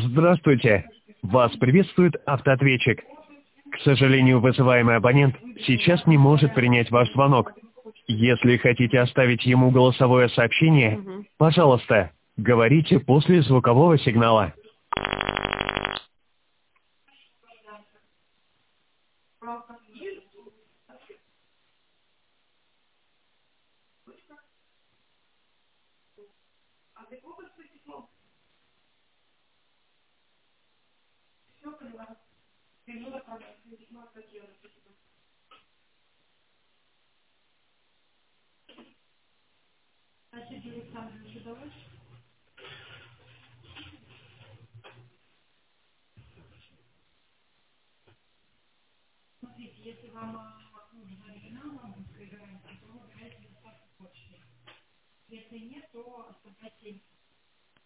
Здравствуйте. Вас приветствует автоответчик. К сожалению, вызываемый абонент сейчас не может принять ваш звонок. Если хотите оставить ему голосовое сообщение, Мгм. пожалуйста, говорите после звукового сигнала.